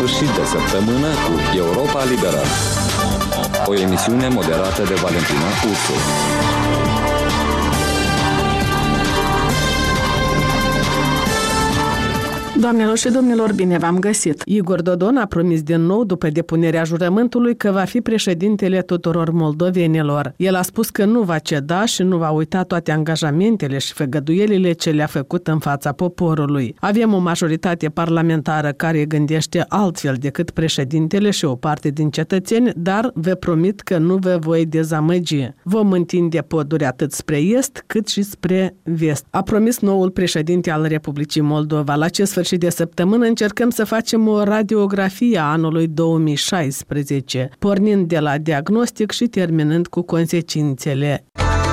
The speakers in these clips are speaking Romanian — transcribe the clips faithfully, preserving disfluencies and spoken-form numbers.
sfârșit de săptămână cu Europa Liberă. O emisiune moderată de Valentina Ursu. Doamnelor și domnilor, bine v-am găsit! Igor Dodon a promis din nou, după depunerea jurământului, că va fi președintele tuturor moldovenilor. El a spus că nu va ceda și nu va uita toate angajamentele și făgăduielile ce le-a făcut în fața poporului. Avem o majoritate parlamentară care gândește altfel decât președintele și o parte din cetățeni, dar vă promit că nu vă voi dezamăgi. Vom întinde poduri atât spre est cât și spre vest. A promis noul președinte al Republicii Moldova. La ce sfârșit de săptămână încercăm să facem o radiografie a anului două mii șaisprezece, pornind de la diagnostic și terminând cu consecințele.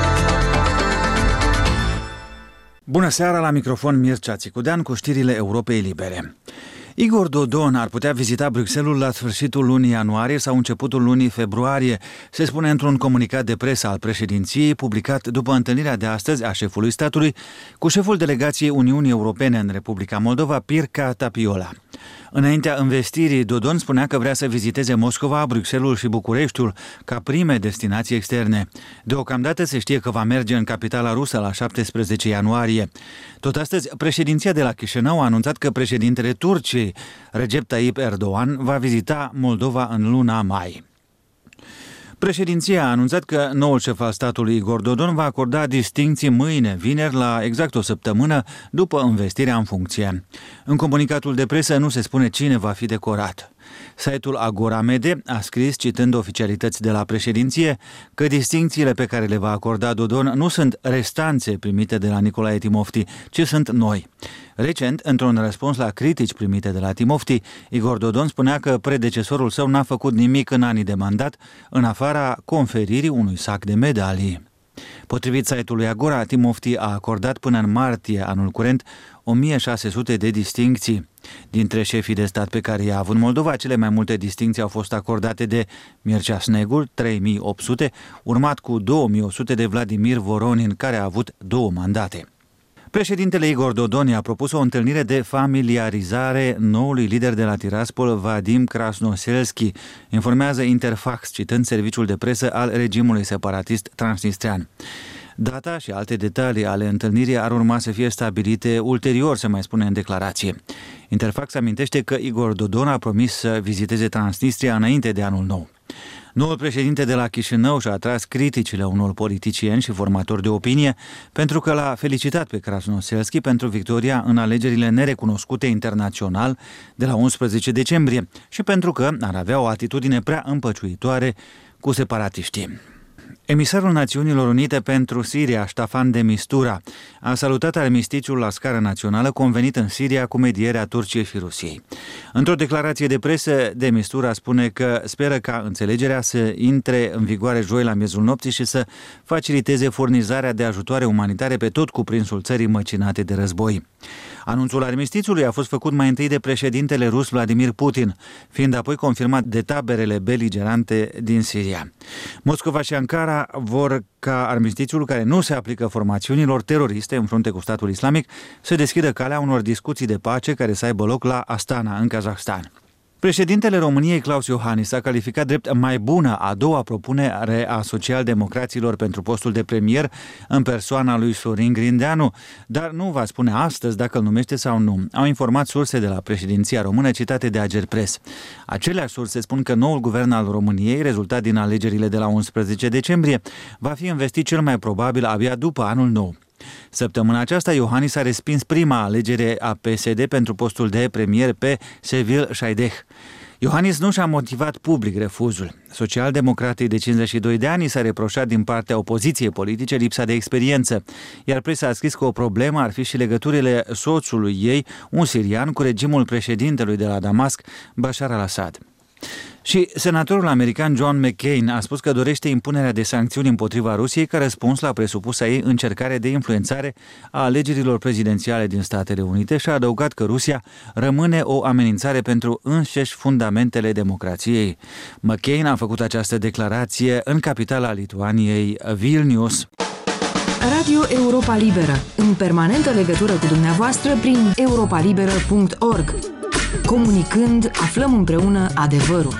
Bună seara, la microfon Mircea Țicudean cu știrile Europei Libere. Igor Dodon ar putea vizita Bruxelles la sfârșitul lunii ianuarie sau începutul lunii februarie, se spune într-un comunicat de presă al președinției publicat după întâlnirea de astăzi a șefului statului cu șeful delegației Uniunii Europene în Republica Moldova, Pirca Tapiola. Înaintea învestirii, Dodon spunea că vrea să viziteze Moscova, Bruxelles și Bucureștiul ca prime destinații externe. Deocamdată se știe că va merge în capitala rusă la șaptesprezece ianuarie. Tot astăzi, președinția de la Chișinău a anunțat că președintele Turciei, Recep Tayyip Erdogan, va vizita Moldova în luna mai. Președinția a anunțat că noul șef al statului Igor Dodon va acorda distincții mâine, vineri, la exact o săptămână după învestirea în funcție. În comunicatul de presă nu se spune cine va fi decorat. Site-ul Agoramede a scris, citând oficialități de la președinție, că distincțiile pe care le va acorda Dodon nu sunt restanțe primite de la Nicolae Timofti, ci sunt noi. Recent, într-un răspuns la critici primite de la Timofti, Igor Dodon spunea că predecesorul său n-a făcut nimic în anii de mandat, în afara conferirii unui sac de medalii. Potrivit site-ului Agora, Timofti a acordat până în martie anul curent o mie șase sute de distincții. Dintre șefii de stat pe care i-a avut Moldova, cele mai multe distincții au fost acordate de Mircea Snegur, trei mii opt sute, urmat cu două mii o sută de Vladimir Voronin, care a avut două mandate. Președintele Igor Dodon i-a propus o întâlnire de familiarizare noului lider de la Tiraspol, Vadim Krasnoselski, informează Interfax, citând serviciul de presă al regimului separatist transnistrean. Data și alte detalii ale întâlnirii ar urma să fie stabilite ulterior, se mai spune în declarație. Interfax amintește că Igor Dodon a promis să viziteze Transnistria înainte de anul nou. Noul președinte de la Chișinău și-a atras criticile unor politicieni și formatori de opinie pentru că l-a felicitat pe Krasnoselski pentru victoria în alegerile nerecunoscute internațional de la unsprezece decembrie și pentru că ar avea o atitudine prea împăciuitoare cu separatiștii. Emisarul Națiunilor Unite pentru Siria, Staffan de Mistura, a salutat armistițiul la scară națională convenit în Siria cu medierea Turciei și Rusiei. Într-o declarație de presă, de Mistura spune că speră ca înțelegerea să intre în vigoare joi la miezul nopții și să faciliteze furnizarea de ajutoare umanitare pe tot cuprinsul țării măcinate de război. Anunțul armistițiului a fost făcut mai întâi de președintele rus Vladimir Putin, fiind apoi confirmat de taberele beligerante din Siria. Moscova și Ankara vor ca armistițiul, care nu se aplică formațiunilor teroriste în frunte cu statul islamic, să deschidă calea unor discuții de pace care să aibă loc la Astana, în Kazahstan. Președintele României, Klaus Iohannis, a calificat drept mai bună a doua propunere a socialdemocraților pentru postul de premier în persoana lui Sorin Grindeanu, dar nu va spune astăzi dacă îl numește sau nu. Au informat surse de la președinția română citate de Agerpres. Aceleași surse spun că noul guvern al României, rezultat din alegerile de la unsprezece decembrie, va fi investit cel mai probabil abia după anul nou. Săptămâna aceasta, Iohannis a respins prima alegere a P S D pentru postul de premier pe Sevil Șaideh. Iohannis nu și-a motivat public refuzul. Socialdemocratii de cincizeci și doi de ani s-a reproșat din partea opoziției politice lipsa de experiență, iar presa a scris că o problemă ar fi și legăturile soțului ei, un sirian, cu regimul președintelui de la Damasc, Bashar al-Assad. Și senatorul american John McCain a spus că dorește impunerea de sancțiuni împotriva Rusiei ca răspuns la presupusa ei încercare de influențare a alegerilor prezidențiale din Statele Unite și a adăugat că Rusia rămâne o amenințare pentru înșeși fundamentele democrației. McCain a făcut această declarație în capitala Lituaniei, Vilnius. Radio Europa Liberă, în permanentă legătură cu dumneavoastră prin europa liberă punct org. Comunicând, aflăm împreună adevărul.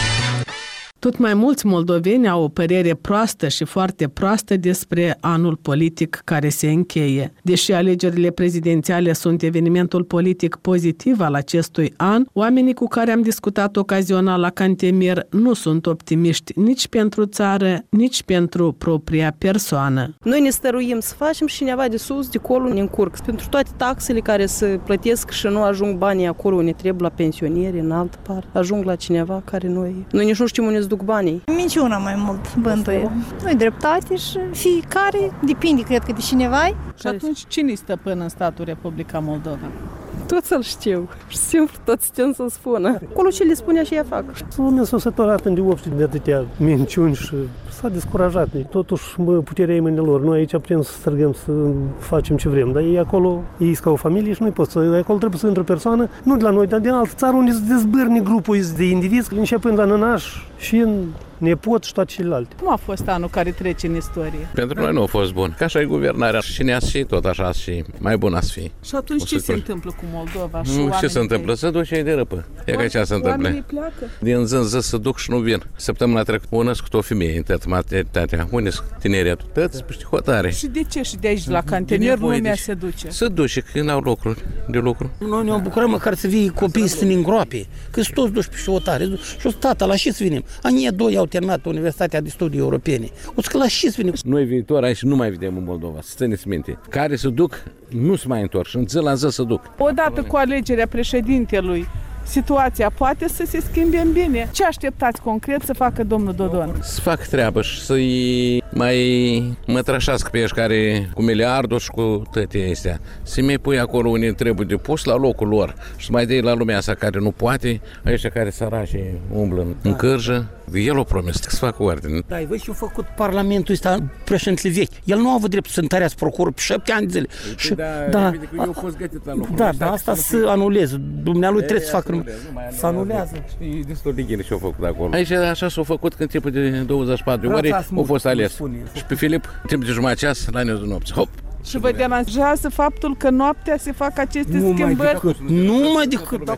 Tot mai mulți moldoveni au o părere proastă și foarte proastă despre anul politic care se încheie. Deși alegerile prezidențiale sunt evenimentul politic pozitiv al acestui an, oamenii cu care am discutat ocazional la Cantemir nu sunt optimiști nici pentru țară, nici pentru propria persoană. Noi ne stăruim să facem și cineva de sus, de acolo ne încurc. Pentru toate taxele care se plătesc și nu ajung banii acolo unde trebuie, la pensionieri, în altă parte, ajung la cineva care noi... Noi nici nu știm unde duc banii. Minciuna mai mult bântuie. Nu-i dreptate și fiecare depinde, cred că, de cineva. Și atunci cine-i stăpân în statul Republica Moldova? Toți să-l știu. Și simplu toți țin să spună. Acolo ce le spune și ea fac. Lumea s-a săturat în deopște de atâtea minciuni și s-a descurajat. Totuși, puterea e mâinilor. Noi aici putem să străgăm, să facem ce vrem. Dar ei acolo, ei sunt ca o familie și noi pot să... Acolo trebuie să intre o persoană, nu de la noi, dar din altă țară, unde se dezbârne grupul de indivizi, începând la nănaș și în nepot și toate celelalte. Cum a fost anul care trece în istorie? Pentru noi nu a fost bun. Ca așa e guvernarea. Și ne și tot așa și mai bun ați fi. Și atunci ce se întâmplă cu Moldova? Nu, ce se întâmplă? Se duce ei de răpă. E ca ce se întâmplă. Oamenii pleacă? Din zi în zi se duc și nu vin. Săptămâna trecută o născut o femeie în tătă maternitatea. Unde sunt tineretul? Tăți, păi hotare. Și de ce? Și de aici la Cantemir lumea se duce? Se duce, că n-au lucruri de lucru. Noi ne bucurăm măcar să vii copiii să ne îngroape, că sunt toți duși pe șotare. Și o să, tata, la ce să venim? Anii doi au terminat Universitatea de Studii Europene. O să că la ce să venim? Noi viitor aici nu mai vedem în Moldova, să țineți minte. Care se duc, nu se mai întorc și în zi la zi se duc. Odată cu alegerea președintelui, situația poate să se schimbe în bine. Ce așteptați concret să facă domnul Dodon? Să facă treabă și să-i mai mătrășească pe ești care cu miliardul și cu toate astea. Să mai pui acolo unde trebuie de pus la locul lor și să mai dai la lumea asta care nu poate, ăștia care sărași umblă în, în cârjă. El o promis să facă ordine. Da, văd ce a făcut Parlamentul ăsta, președintele vechi. El nu a avut dreptul să întărească procurorul pe șapte ani de zile. Și, da, da, eu a fost gătit la locul. Da, da, asta să anuleze. Dumnealui trebuie să facă... Să anulează. E destul de ghine ce-au făcut acolo. Aici așa s-au făcut când timpul de douăzeci și patru de ore au fost ales. Și pe Filip, timp de jumătate ceas, la neul de nopți. Hop! Și vă deranjează faptul că noaptea se fac aceste nu schimbări? Mai nu mai decât.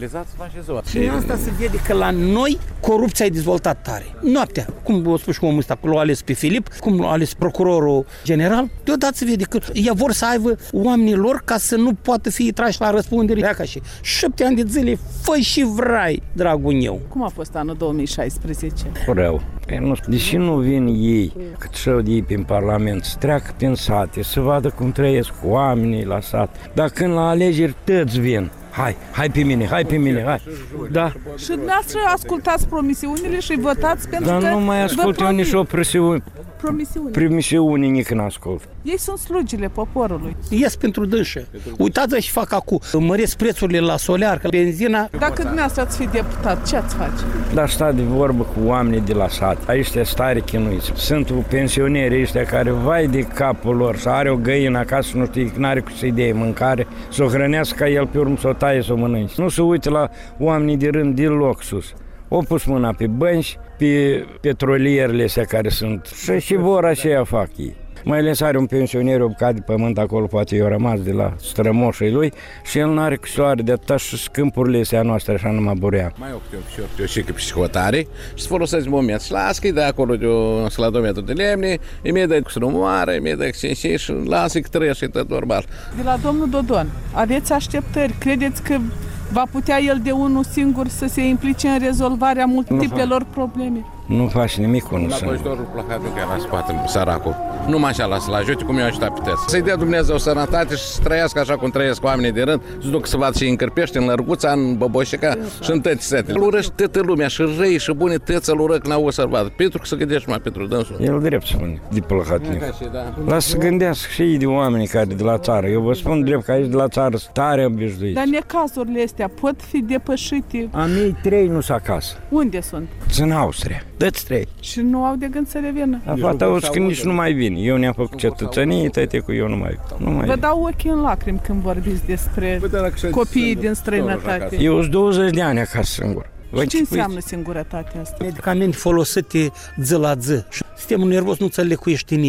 Și asta se vede că la noi corupția e dezvoltat tare. Noaptea, cum o spus și omul ăsta, l-a ales pe Filip, cum l-a ales procurorul general, deodată se vede că ea vor să aibă oamenii lor ca să nu poată fi trași la răspundere. Ca și șapte ani de zile, fă și vrai, dragul meu. Cum a fost anul două mii șaisprezece? Rău. Nu, deși nu vin ei, cât șau de ei prin Parlament, să treacă prin sate, să vadă cum trăiesc oamenii la sat. Dar când la alegeri toți vin, hai, hai pe mine, hai pe mine, hai. Da. Și dumneavoastră ascultați promisiunile și votați pentru Dar că... Dar nu mai ascult eu nici o presiune. Promisiuni. Promisiuni nici când ascult. Ei sunt slugile poporului. Ies pentru dânșe. Uitați-vă și fac acum. Măresc prețurile la solear, că benzina... Dacă dumneavoastră ați fi deputat, ce ați face? Dar sta de vorbă cu oamenii de la sat. Aici stare chinuiți. Sunt pensioneri ăștia care vai de capul lor, să are o găină acasă, nu știe, n-are cu să-i dea mâncare, să o hrănească ca el pe urmă, să o taie, să o mănânci. Nu se uită la oamenii de rând deloc sus. O pus mâna pe bănci, pe petrolierele astea care sunt și, și vor aceea fac ei. Mai ales are un pensioner, o bucată de pământ acolo, poate i-a rămas de la strămoșii lui și el n-are cu soare de atâta și câmpurile astea noastre așa numai burea. Mai optim și eu și că psihotare și să folosesc moment. Și lasă-i de acolo de o sladometru de lemne, îi mi-e dă să nu moară, îi mi-e dă și și lasă-i că trăiește tot normal. De la domnul Dodon, aveți așteptări? Credeți că va putea el de unul singur să se implice în rezolvarea multiplelor probleme? Nu faci nimic cu nu la sunt. băjtorul placatul care la spate, săracul. Nu așa lasă la ajute cum i-a ajutat pe tăți. Să-i dea Dumnezeu sănătate și să trăiască așa cum trăiesc oamenii de rând, să duc să vadă și în Cârpești, în Lărguța, în Boboșica și în tăți setele. Îl urăști toată lumea și răi și bune tăți îl urăc n-au să-l vadă. Pentru că să gândești mai pentru dânsul. El drept spune, de plăcatnic. Lasă să gândească și ei de oamenii care de la țară. Eu vă spun drept că aici de la țară sunt tare obișnuiți. Dar necazurile astea pot fi depășite? A mei trei nu sunt acasă. Unde sunt? Sunt în Austria. Dă-ți trei. Și nu au de gând să revină. A fata auzi că nici nu mai vin. Eu ne-am făcut cetățenie, tăte cu eu nu mai nu mai Vă dau ochii în lacrimi când vorbiți despre copiii din străinătate. Eu sunt douăzeci de ani acasă singur. Și ce înseamnă singurătatea asta? Medicamente folosite zi la zi. Sistemul nervos nu ți-l lecuiește nimeni.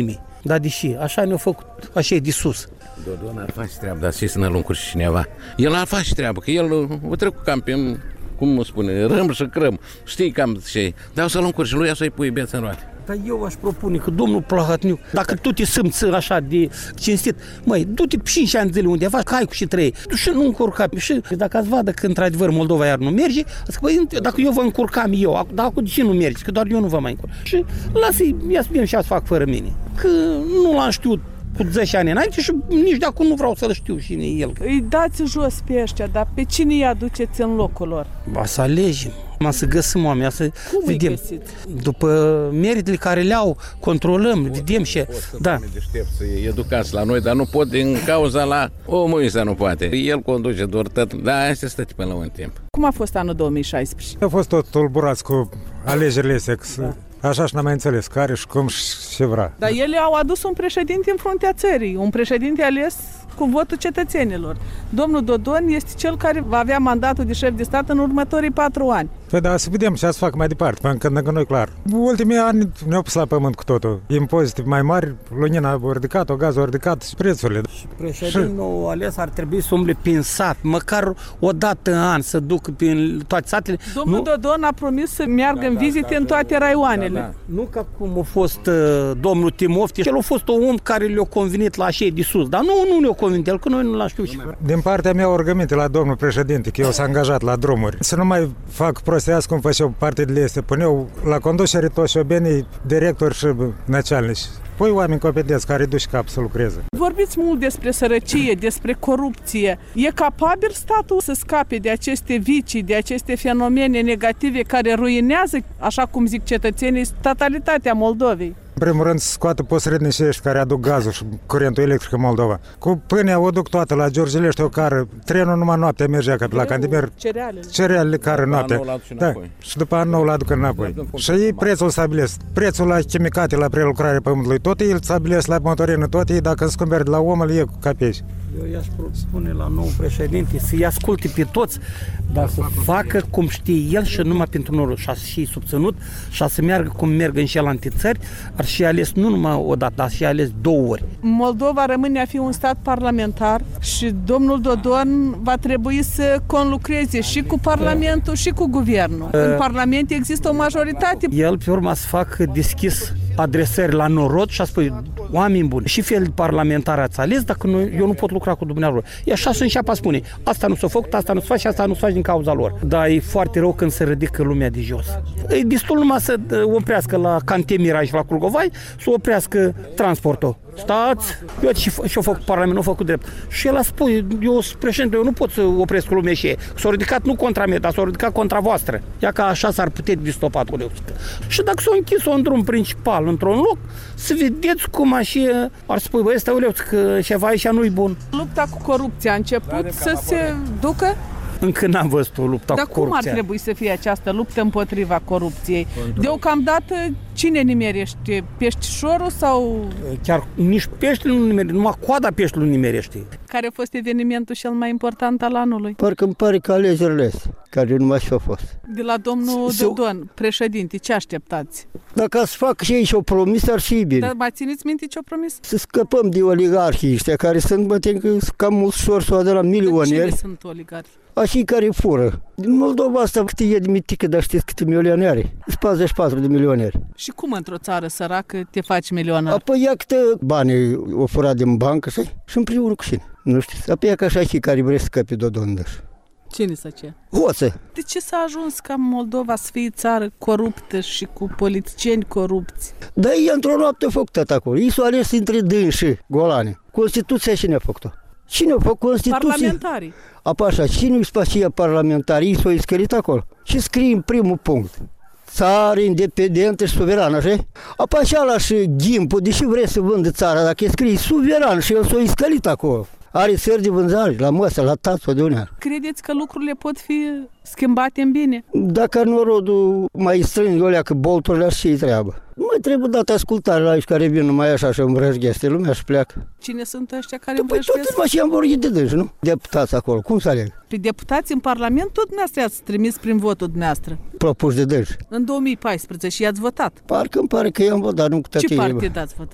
Dar deși, așa ne-a făcut, așa e de sus. Dodon ar face treabă, dar ce să ne luncuri și cineva. El ar face treabă, că el o trecut cam pe, cum mă spune, râm și crâm. Știi cam ce. Dar o să luncuri și lui, să-i pui beță în roate. Dar eu aș propune că domnul Plahotniuc, dacă tu te simți așa de cinstit, măi, du-te cinci ani zile undeva, că ai cu și trei, tu și nu încurca. Și dacă ați vadă că într-adevăr Moldova iar nu merge, zic, băi, dacă eu vă încurcam eu, dar cu ce nu merge, că doar eu nu vă mai încurc. Și lasă-i, ia să vedem și ați fac fără mine. Că nu l-am știut cu zece ani înainte și nici de acum nu vreau să-l știu cine e el. Îi dați jos pe ăștia, dar pe cine îi aduceți în locul lor? Ba să alegem, ma să găsim oameni, să Cum vedem. îi găsiți? După meritele care le-au, controlăm, vedem și... Da. Deștepți, educați la noi, dar nu pot din cauza la omul ăsta nu poate. El conduce doar tot, dar asta stă până la un timp. Cum a fost anul două mii șaisprezece? A fost tot tulburați cu alegerile astea, da. Așa și n-am mai înțeles care și cum și ce vrea. Dar ele au adus un președinte în fruntea țării, un președinte ales cu votul cetățenilor. Domnul Dodon este cel care va avea mandatul de șef de stat în următorii patru ani. Păi da, să vedem ce să fac mai departe, pentru că noi clar. Ultimii ani ne-au pus la pământ cu totul. Impozite mai mari, lumina a ridicat, gazul a ridicat și prețurile. Și președintul și... ales ar trebui să umble prin sat, măcar o dată în an să ducă prin toate satele. Domnul nu? Dodon a promis să meargă da, în vizite da, da, în toate raioanele. Da, da. Nu ca cum a fost uh, domnul Timofti, el a fost un om care le-a convenit la așa de sus, dar nu, nu le-a convenit el, că noi nu l-am știut. Din partea mea o rugăminte la domnul președinte, că eu s-a angajat la drumuri, să nu mai fac prostească cum făceau partidele astea, puneau la conducere toți șobenii, directori și начальnici. Păi oameni competenți care duci cap să lucreze. Vorbiți mult despre sărăcie, despre corupție. E capabil statul să scape de aceste vicii, de aceste fenomene negative care ruinează, așa cum zic cetățenii, totalitatea Moldovei? În primul rând să scoată posrednicii ăștia care aduc gazul și curentul electric în Moldova. Cu pâinea o duc toată la Giurgilești, o cară, trenul numai noaptea mergea ca pe la Cantimer. Cerealele. Cerealele care noaptea. Da. Și după an nou l aduc înapoi. Și ei prețul stabilesc. Prețul la chimicate, la prelucrare pământului, tot ei îl stabilesc la motorină, tot ei dacă îți cumperi de la om, îl iei cu capeși. Eu i-aș propune la nou președinte să-i asculte pe toți, dar să facă cum știe el și numai pentru noi și a și subținut și a să meargă cum merg în celelalte țări, ar și ales nu numai o dată, dar și ales două ori. Moldova rămâne a fi un stat parlamentar și domnul Dodon va trebui să conlucreze și cu Parlamentul și cu Guvernul. În Parlament există o majoritate. El pe urmă să facă deschis adresări la norod și a spune, oameni buni, și fel de parlamentar ați ales, dacă nu, eu nu pot lucra cu dumneavoastră. E așa să înceapă a spune, asta nu s-a făcut, asta nu s-a face, asta nu s-a face din cauza lor. Dar e foarte rău când se ridică lumea de jos. E destul numai să oprească la Cantemira și la Curgovai, să oprească transportul. Stați, eu și-o făcut Parlamentul, nu făcut drept. Și el a spus, eu sunt președinte, eu nu pot să opresc lumea și ei. S-au ridicat nu contra mea, dar s-au ridicat contra voastră. Ia că așa s-ar putea distopat cu leuțică. Și dacă s-au închis-o în drum principal, într-un loc, să vedeți cum așa ar spune, băi, ăsta uleuț, că ceva aici nu-i bun. Lupta cu corupția a început să se ducă? Încă n-am văzut o luptă cu corupția. Dar cum ar trebui să fie această luptă împotriva corupției? Deocamdată, cine nimerește? Peștișorul sau... Chiar nici peștele nu nimerește, numai coada peștelui nu nimerește. Care a fost evenimentul cel mai important al anului? Parcă îmi pare că alegerile astea, care nu mai și-au fost. De la domnul Dodon, președinte, ce așteptați? Dacă să fac și ei și-o promis, ar fi bine. Dar mai țineți minte ce-o promis? Să scăpăm de oligarhii ăștia, care sunt, mă tem că cam ușor să o de la milioneri. Cine sunt oligarhi? Așa care fură. Din Moldova asta câte e de mitică, dar știți câte milioneri? Sunt patruzeci și patru de milioneri. Și cum într-o țară săracă te faci milionar? Apoi ia câte bani o furat din bancă și împreună cu cine? Nu știți? Apoi ia ca așa și care vrea să scăpe Dodon. Cine să ce? Hoță. De ce s-a ajuns ca Moldova să fie țară coruptă și cu politicieni corupți? Dar ei într-o noapte a făcut tot acolo. Ei s-au ales între dânsi, golane. Constituția cine a făcut-o? Cine a făcut Constituția? Parlamentarii. Apa așa, cine-i spația parlamentarii, s-au iscărit acolo. Și scrie în primul punct. Țară independentă și suverană, așa? Apa așa la și Ghimpul, deși vrea să vândă țara, dacă e scris suveran și el s-a iscărit acolo. Are sări de vânzare, la măsă, la tață, de unde. Credeți că lucrurile pot fi schimbate în bine? Dacă norodul mai strâng, olea că bolturile și ei treabă. Nu mai trebuie dat ascultare la aici care vin numai așa și îmbrăjgheste, lumea și pleacă. Cine sunt ăștia care păi îmbrăjghesc? Tot și am vorbit de dânsi, nu? Deputați acolo, cum să aleg? Pe deputați în Parlament tot dumneavoastră ați trimis prin votul dumneavoastră. Propuși de dânsi. În două mii paisprezece și i-ați votat. Parcă îmi pare că i-am votat, nu cu tătie. Ce partid ați votat?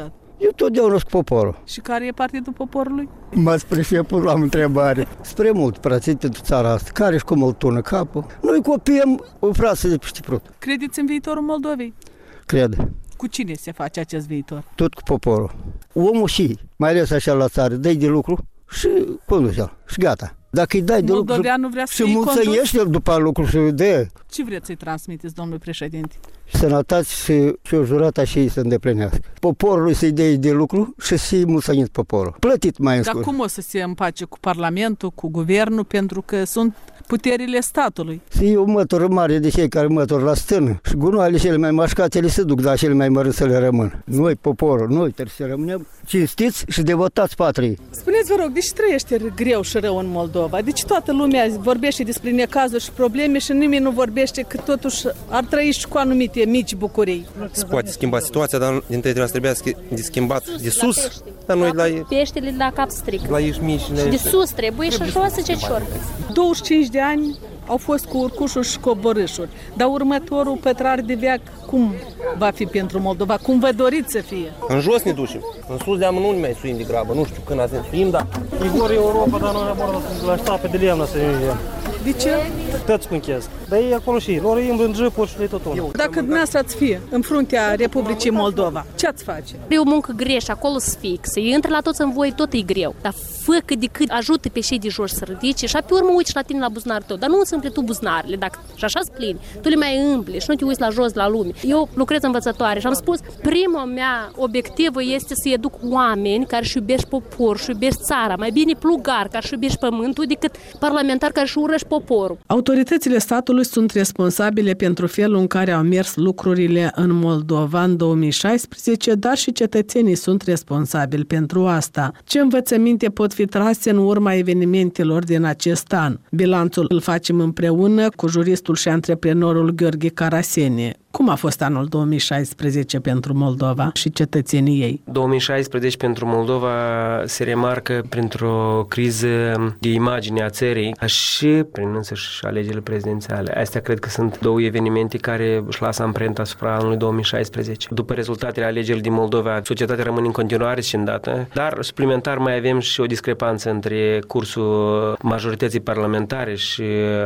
Eu totdeauna sunt cu poporul. Și care e Partidul Poporului? M-ați prefepul la întrebare. Spre mult, frate, pentru țara asta. Care și cum îl tună capul? Noi copiem o frasă de peste prut. Credeți în viitorul Moldovei? Cred. Cu cine se face acest viitor? Tot cu poporul. Omul și, mai ales așa la țară, dai de lucru și conduce-l. Și gata. Dacă îi dai de lucru și mulțăiește el după lucru și de. Ce vreți să-i transmiteți, domnul președinte? Sănătate și, și o jurată și ei să îndeplinească. Poporului să-i dea de lucru și să-i mulțăiți poporul. Plătit mai în scurt. Dar cum o să se împace cu Parlamentul, cu Guvernul, pentru că sunt puterile statului? Să e o mătură mare de cei care mătură la stână și gunoaiele cele mai mașcate le se duc, dar cele mai mărâți să le rămân. Noi, poporul, noi trebuie să rămânem cinstiți și devotați patriei. Spuneți, vă rog, de ce trăiește greu și rău în Moldova? Deci toată lumea vorbește despre necazuri și probleme și nimeni nu vorbește că totuși ar trăi și cu anumite mici bucurii. Se poate schimba situația, dar dintre noi trebuia de schimbat de sus, dar noi la peștele la cap stric. La ești mici, și de sus trebuie și jos ce cior. douăzeci și cinci de ani au fost cu urcușuri și coborâșuri, dar următorul pătrar de veac cum va fi pentru Moldova? Cum vă doriți să fie? În jos ne ducem, în sus de amânuni mai suim de grabă, nu știu când azi ne suim, dar... E vor Europa, dar noi abordăm la ștape de lemnă să ne De ce? Tăți mânchesc. Dar ei acolo și lor îi în jipuri și tot unul. Dacă dumneavoastră ați fi în fruntea Republicii Moldova, ce ați face? E o muncă greșă, acolo să fixă. Ei intră la toți în voi, tot e greu. Dar fă cât de cât ajută pe cei de jos să ridice și pe urmă uiți la tine la buzunarul tău. Dar nu îți împle tu buzunarele, dacă și așa plini, tu le mai împli și nu te uiți la jos, la lume. Eu lucrez învățătoare și am spus, prima mea obiectivă este să educ oameni care își iubești popor, și iubești țara, mai bine plugar care își iubești pământul decât parlamentar care își urăși poporul. Autoritățile statului sunt responsabile pentru felul în care au mers lucrurile în Moldova în două mii șaisprezece, dar și cetățenii sunt responsabili pentru asta. Ce învățăminte pot fi trase în urma evenimentelor din acest an? Bilanțul îl facem împreună cu juristul și antreprenorul Gheorghe Carasenie. Cum a fost anul două mii șaisprezece pentru Moldova și cetățenii ei? două mii șaisprezece pentru Moldova se remarcă printr-o criză de imagine a țării și prin însăși alegerile prezidențiale. Astea cred că sunt două evenimente care își lasă amprenta asupra anului două mii șaisprezece. După rezultatele alegerilor din Moldova, societatea rămâne în continuare scindată, dar suplimentar mai avem și o discrepanță între cursul majorității parlamentare și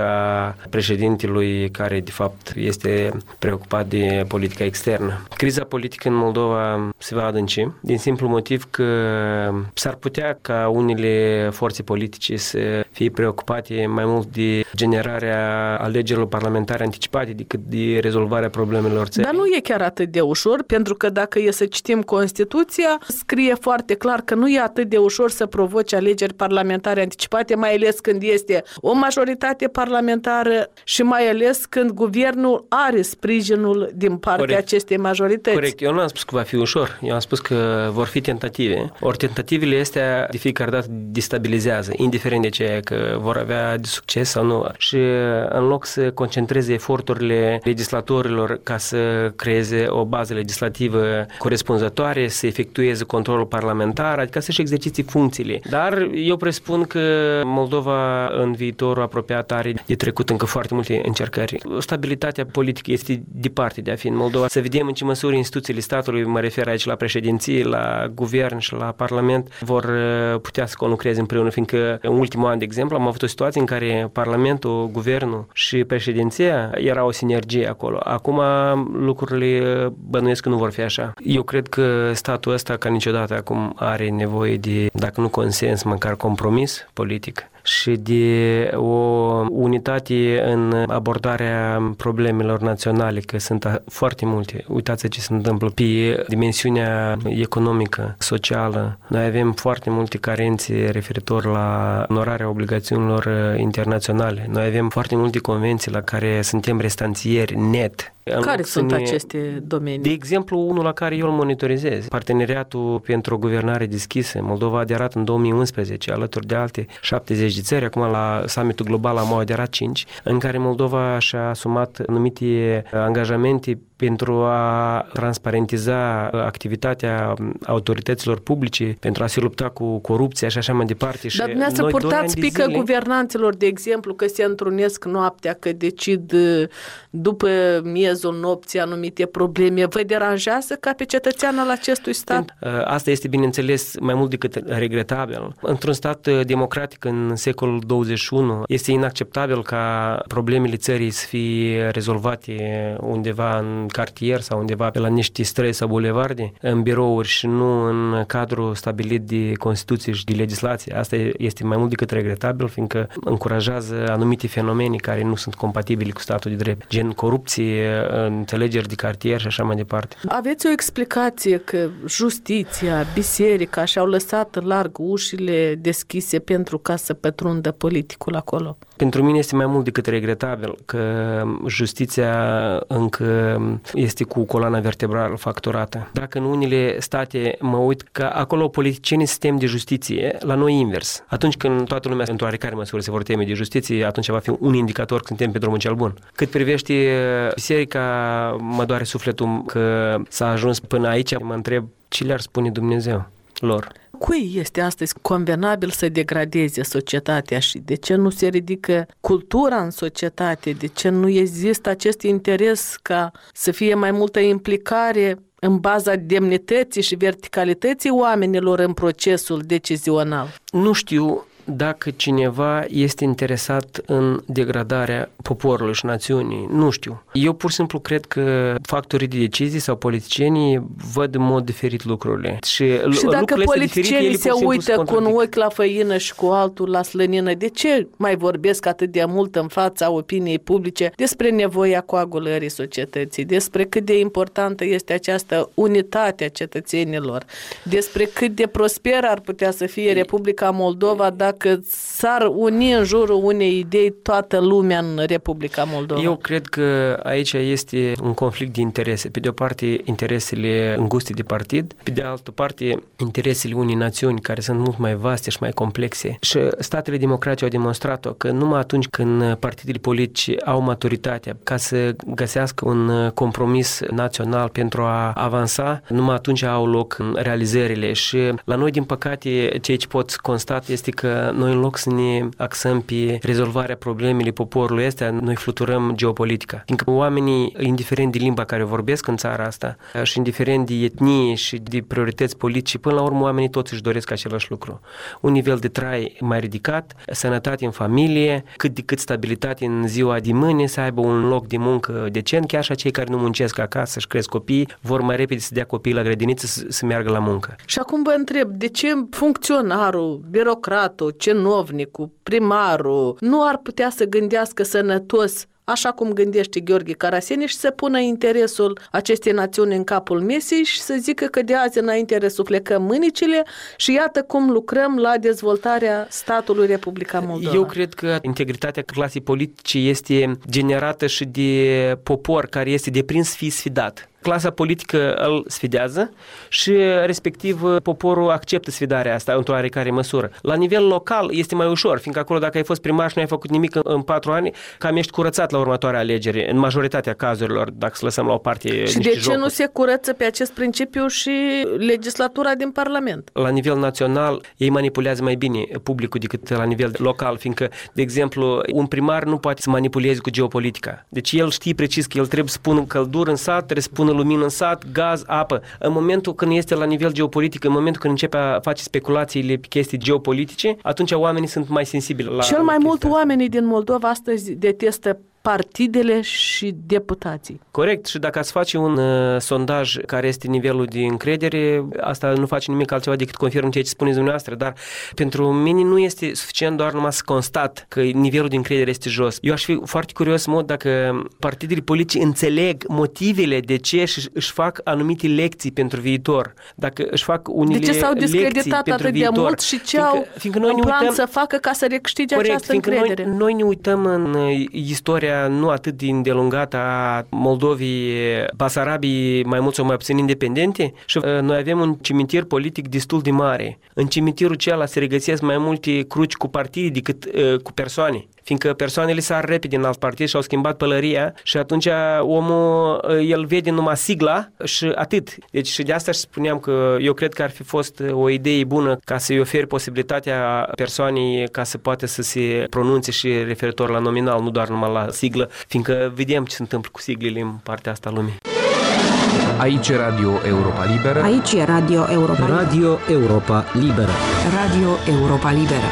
a președintelui care de fapt este preocupat de politica externă. Criza politică în Moldova se va adânci din simplu motiv că s-ar putea ca unele forțe politice să fie preocupate mai mult de generarea alegerilor parlamentare anticipate decât de rezolvarea problemelor țării. Dar nu e chiar atât de ușor, pentru că dacă e să citim Constituția, scrie foarte clar că nu e atât de ușor să provoci alegeri parlamentare anticipate, mai ales când este o majoritate parlamentară și mai ales când guvernul are sprijinul din partea Corect. acestei majorități. Corect. Eu nu am spus că va fi ușor. Eu am spus că vor fi tentative. Ori tentativele astea de fiecare dată destabilizează, indiferent de ce că vor avea de succes sau nu. Și în loc să concentreze eforturile legislatorilor ca să creeze o bază legislativă corespunzătoare, să efectueze controlul parlamentar, adică să-și exerciți funcțiile. Dar eu presupun că Moldova în viitorul apropiat are de trecut încă foarte multe încercări. Stabilitatea politică este departe de a fi în Moldova. Să vedem în ce măsură instituțiile statului, mă refer aici la președinție, la guvern și la parlament, vor putea să conlucreze împreună, fiindcă în ultimul an, de exemplu, am avut o situație în care parlamentul, guvernul și președinția era o sinergie acolo. Acum lucrurile bănuiesc că nu vor fi așa. Eu cred că statul ăsta ca niciodată acum are nevoie de, dacă nu consens, măcar compromis politic și de o unitate în abordarea problemelor naționale, că sunt foarte multe. Uitați ce se întâmplă pe dimensiunea economică, socială. Noi avem foarte multe carențe referitor la onorarea obligațiunilor internaționale. Noi avem foarte multe convenții la care suntem restanțieri net. Care sunt ne... aceste domenii? De exemplu, unul la care eu îl monitorizez. Parteneriatul pentru o guvernare deschisă. Moldova a aderat în două mii unsprezece, alături de alte șaptezeci de țări. Acum la summitul global am aderat cinci, în care Moldova și-a asumat anumite angajamente pentru a transparentiza activitatea autorităților publice, pentru a se lupta cu corupția și așa mai departe. Dar dumneavoastră purtați pică zile... guvernanților, de exemplu, că se întrunesc noaptea, că decid după miez miezul nopții anumite probleme, vă deranjează ca pe cetățean al acestui stat? Asta este, bineînțeles, mai mult decât regretabil. Într-un stat democratic în secolul douăzeci și unu este inacceptabil ca problemele țării să fie rezolvate undeva în cartier sau undeva pe la niște străzi sau bulevarde, în birouri și nu în cadrul stabilit de Constituție și de legislație. Asta este mai mult decât regretabil, fiindcă încurajează anumite fenomene care nu sunt compatibile cu statul de drept, gen corupție, înțelegeri de cartier și așa mai departe. Aveți o explicație că justiția, biserica și-au lăsat larg ușile deschise pentru ca să pătrundă politicul acolo? Pentru mine este mai mult decât regretabil că justiția încă este cu coloana vertebrală facturată. Dacă în unele state mă uit că acolo politicienii sistem de justiție, la noi invers. Atunci când toată lumea într-o oarecare măsură se vor teme de justiție, atunci va fi un indicator că suntem pe drumul cel bun. Cât privește biserica, mă doare sufletul că s-a ajuns până aici. Mă întreb ce le-ar spune Dumnezeu lor. Cui este astăzi convenabil să degradeze societatea și de ce nu se ridică cultura în societate? De ce nu există acest interes ca să fie mai multă implicare în baza demnității și verticalității oamenilor în procesul decizional? Nu știu dacă cineva este interesat în degradarea poporului și națiunii. Nu știu. Eu pur și simplu cred că factorii de decizii sau politicienii văd în mod diferit lucrurile. Și, și dacă politicienii se uită cu un ochi la făină și cu altul la slănină, de ce mai vorbesc atât de mult în fața opiniei publice despre nevoia coagulării societății, despre cât de importantă este această unitate a cetățenilor, despre cât de prosperă ar putea să fie Republica Moldova dacă că s-ar uni în jurul unei idei toată lumea în Republica Moldova? Eu cred că aici este un conflict de interese. Pe de o parte, interesele înguste de partid, pe de altă parte, interesele unei națiuni care sunt mult mai vaste și mai complexe. Și statele democratice au demonstrat-o că numai atunci când partidele politice au maturitatea ca să găsească un compromis național pentru a avansa, numai atunci au loc realizările. Și la noi, din păcate, ceea ce pot constat este că noi, în loc să ne axăm pe rezolvarea problemelor poporului ăsta, noi fluturăm geopolitica. Fiindcă oamenii, indiferent de limba care vorbesc în țara asta și indiferent de etnie și de priorități politice, până la urmă oamenii toți își doresc același lucru. Un nivel de trai mai ridicat, sănătate în familie, cât de cât stabilitate în ziua de mâine, să aibă un loc de muncă decent, chiar și cei care nu muncesc acasă și cresc copii, vor mai repede să dea copiii la grădiniță să, să meargă la muncă. Și acum vă întreb, de ce funcționarul, birocratul, cenovnicul, primarul nu ar putea să gândească sănătos, așa cum gândește Gheorghe Caraseni, și să pună interesul acestei națiuni în capul mesei și să zică că de azi înainte resuflecăm mânicile și iată cum lucrăm la dezvoltarea statului Republica Moldova. Eu cred că integritatea clasei politice este generată și de popor care este deprins să fie sfidat. Clasa politică îl sfidează și respectiv poporul acceptă sfidarea asta într-o oarecare măsură. La nivel local este mai ușor, fiindcă acolo dacă ai fost primar și nu ai făcut nimic în, în patru ani, cam ești curățat la următoarea alegere, în majoritatea cazurilor, dacă să lăsăm la o parte și de ce jocuri. Nu se curăță pe acest principiu și legislatura din Parlament? La nivel național, ei manipulează mai bine publicul decât la nivel local, fiindcă, de exemplu, un primar nu poate să manipuleze cu geopolitica. Deci el știe precis că el trebuie să pună căldură în sat, trebuie să pună lumină în sat, gaz, apă. În momentul când este la nivel geopolitic, în momentul când începe a face speculațiile pe chestii geopolitice, atunci oamenii sunt mai sensibili la Cel mai mult asta. Oamenii din Moldova astăzi detestă partidele și deputații. Corect. Și dacă ați face un uh, sondaj care este nivelul de încredere, asta nu face nimic altceva decât confirmă ceea ce spuneți dumneavoastră, dar pentru mine nu este suficient doar numai să constat că nivelul de încredere este jos. Eu aș fi foarte curios în mod dacă partidele politice înțeleg motivele de ce și își fac anumite lecții pentru viitor. Dacă își fac unele de ce s-au discreditat atât viitor, de mult și ce fiindcă, au fiindcă noi în ne plan uităm, să facă ca să recâștige corect, această încredere? Noi, noi ne uităm în istoria nu atât de îndelungată a Moldovei, Basarabii mai mult sau mai puțin independente și uh, noi avem un cimitir politic destul de mare. În cimitirul acela se regăsesc mai multe cruci cu partide decât uh, cu persoane. fiindcă persoanele sar repede în alt partid și au schimbat pălăria și atunci omul, el vede numai sigla și atât. Deci și de asta și spuneam că eu cred că ar fi fost o idee bună ca să-i oferi posibilitatea persoanei ca să poată să se pronunțe și referitor la nominal, nu doar numai la siglă, fiindcă vedem ce se întâmplă cu siglele în partea asta a lumii. Aici e Radio Europa Liberă. Aici e Radio Europa Liberă. Radio Europa Liberă. Radio Europa Liberă.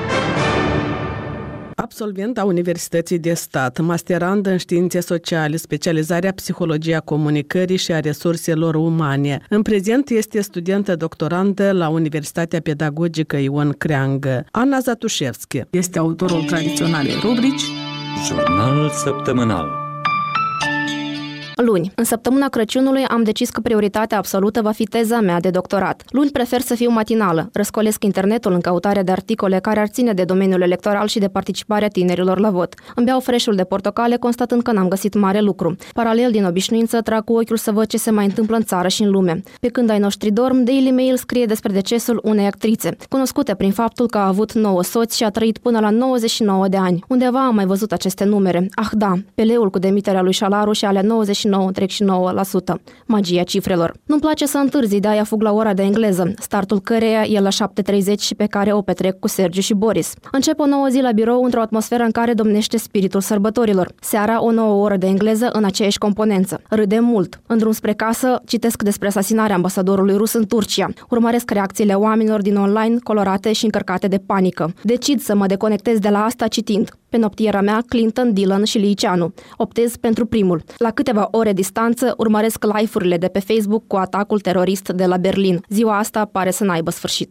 Absolvent a Universității de Stat, masterand în științe sociale, specializarea psihologia comunicării și a resurselor umane. În prezent este studentă doctorandă la Universitatea Pedagogică Ion Creangă. Ana Zatușevski este autorul tradiționalei rubrici Jurnal săptămânal. Luni, în săptămâna Crăciunului, am decis că prioritatea absolută va fi teza mea de doctorat. Luni prefer să fiu matinală, răscolesc internetul în căutarea de articole care ar ține de domeniul electoral și de participarea tinerilor la vot. Îmi beau freșul de portocale, constatând că n-am găsit mare lucru. Paralel, din obișnuință, trag cu ochiul să văd ce se mai întâmplă în țară și în lume. Pe când ai noștri dorm, Daily Mail scrie despre decesul unei actrițe, cunoscute prin faptul că a avut nouă soți și a trăit până la nouăzeci și nouă de ani. Undeva am mai văzut aceste numere. Ah da, peleul cu demiterea lui Șalaru și alea nouăzeci și nouă virgulă nouă la sută. Magia cifrelor. Nu-mi place să întârzi, de-aia fug la ora de engleză, startul căreia e la șapte treizeci și pe care o petrec cu Sergiu și Boris. Încep o nouă zi la birou într-o atmosferă în care domnește spiritul sărbătorilor. Seara o nouă oră de engleză în aceeași componență. Râdem mult. În drum spre casă citesc despre asasinarea ambasadorului rus în Turcia. Urmăresc reacțiile oamenilor din online, colorate și încărcate de panică. Decid să mă deconectez de la asta citind. Pe noptiera mea, Clinton, Dylan și Liceanu. Optez pentru primul. La câteva ore distanță, urmăresc live-urile de pe Facebook cu atacul terorist de la Berlin. Ziua asta pare să n-aibă sfârșit.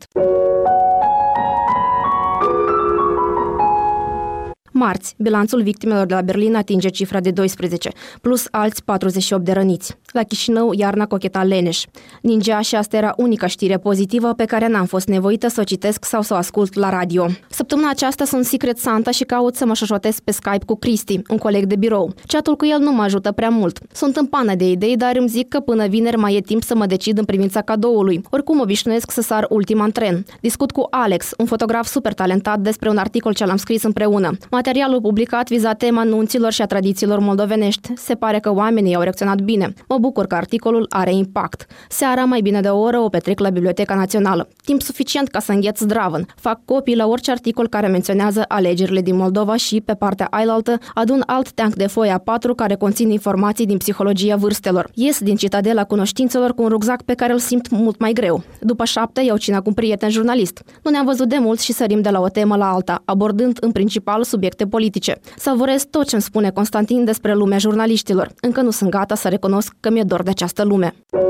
Marți, bilanțul victimelor de la Berlin atinge cifra de doisprezece, plus alți patruzeci și opt de răniți. La Chișinău, iarna cocheta leneș. Ningea și asta era unica știre pozitivă pe care n-am fost nevoită să o citesc sau să o ascult la radio. Săptămâna aceasta sunt Secret Santa și caut să mă șoșotesc pe Skype cu Cristi, un coleg de birou. Chatul cu el nu mă ajută prea mult. Sunt în pană de idei, dar îmi zic că până vineri mai e timp să mă decid în privința cadoului. Oricum obișnuiesc să sar ultima în tren. Discut cu Alex, un fotograf super talentat, despre un articol ce l-am scris împreună. Materialul publicat viza tema nunților și a tradițiilor moldovenești. Se pare că oamenii au reacționat bine. Mă bucur că articolul are impact. Seara, mai bine de o oră, o petrec la Biblioteca Națională. Timp suficient ca să îngheț zdravăn. Fac copii la orice articol care menționează alegerile din Moldova și, pe partea ailaltă, adun alt teanc de foi A patru care conține informații din psihologia vârstelor. Ies din citadela cunoștințelor cu un rucsac pe care îl simt mult mai greu. După șapte, iau cina cu un prieten jurnalist. Nu ne-am văzut de mult și sărim de la o temă la alta, abordând în principal subiecte politice. Savurez tot ce îmi spune Constantin despre lumea jurnaliștilor. Încă nu sunt gata să recunosc că mi-e dor de această lume.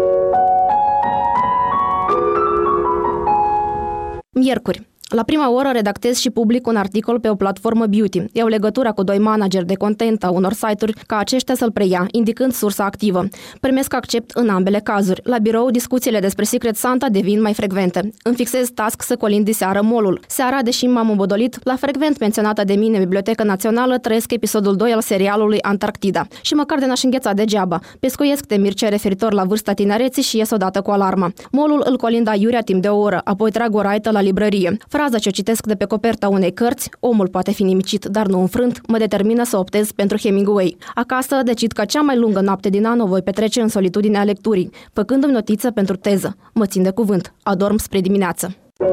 Miercuri. La prima oră redactez și public un articol pe o platformă beauty. Iau legătura cu doi manageri de content a unor site-uri ca aceștia să-l preia, indicând sursa activă. Primesc accept în ambele cazuri. La birou, discuțiile despre Secret Santa devin mai frecvente. Îmi fixez task să colind diseară mall-ul. Seara, deși m-am îmbodolit, la frecvent menționată de mine Biblioteca Națională, trăiesc episodul doi al serialului Antarctida. Și măcar de n-aș îngheța degeaba. Pescuiesc de mircea referitor la vârsta tinereții și ies odată cu alarma. Mall-ul îl colind aiurea timp de o oră, apoi trag o raită la librărie. Fraza ce citesc de pe coperta unei cărți, omul poate fi nimicit, dar nu înfrânt, mă determină să optez pentru Hemingway. Acasă decid că cea mai lungă noapte din an o voi petrece în solitudinea lecturii, făcându-mi notiță pentru teză. Mă țin de cuvânt. Adorm spre dimineață.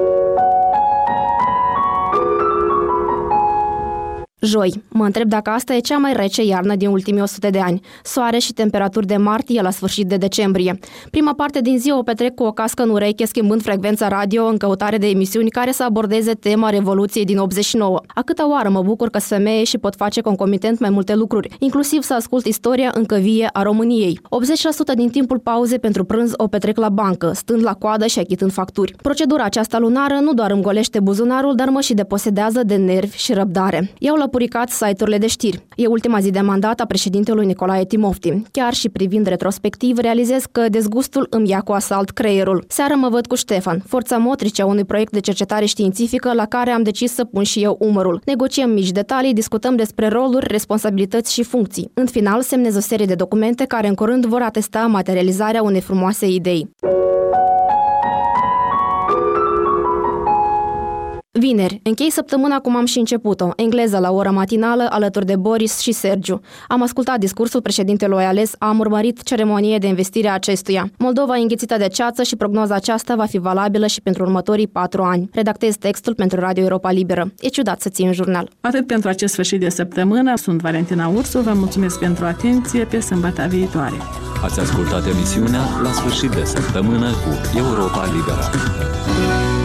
Joi. Mă întreb dacă asta e cea mai rece iarnă din ultimii o sută de ani. Soare și temperaturi de martie la sfârșit de decembrie. Prima parte din zi o petrec cu o cască în ureche, schimbând frecvența radio în căutare de emisiuni care să abordeze tema Revoluției din optzeci și nouă. A câta oară mă bucur că sunt femeie și pot face concomitent mai multe lucruri, inclusiv să ascult istoria încă vie a României. optzeci la sută din timpul pauzei pentru prânz o petrec la bancă, stând la coadă și achitând facturi. Procedura aceasta lunară nu doar îmi golește buzunarul, dar mă și deposedează de nervi și răbdare. Iau la puricat site-urile de știri. E ultima zi de mandat a președintelui Nicolae Timofti. Chiar și privind retrospectiv, realizez că dezgustul îmi ia cu asalt creierul. Seară mă văd cu Ștefan, forța motrice a unui proiect de cercetare științifică la care am decis să pun și eu umărul. Negociem mici detalii, discutăm despre roluri, responsabilități și funcții. În final, semnez o serie de documente care în curând vor atesta materializarea unei frumoase idei. Vineri, închei săptămâna cum am și început-o, engleză la ora matinală alături de Boris și Sergiu. Am ascultat discursul președintelui ales, am urmărit ceremonie de investire a acestuia. Moldova e înghețită de ceață și prognoza aceasta va fi valabilă și pentru următorii patru ani. Redactez textul pentru Radio Europa Liberă. E ciudat să ții un jurnal. Atât pentru acest sfârșit de săptămână. Sunt Valentina Ursu, vă mulțumesc pentru atenție, pe sâmbătă viitoare. Ați ascultat emisiunea La sfârșit de săptămână cu Europa Liberă.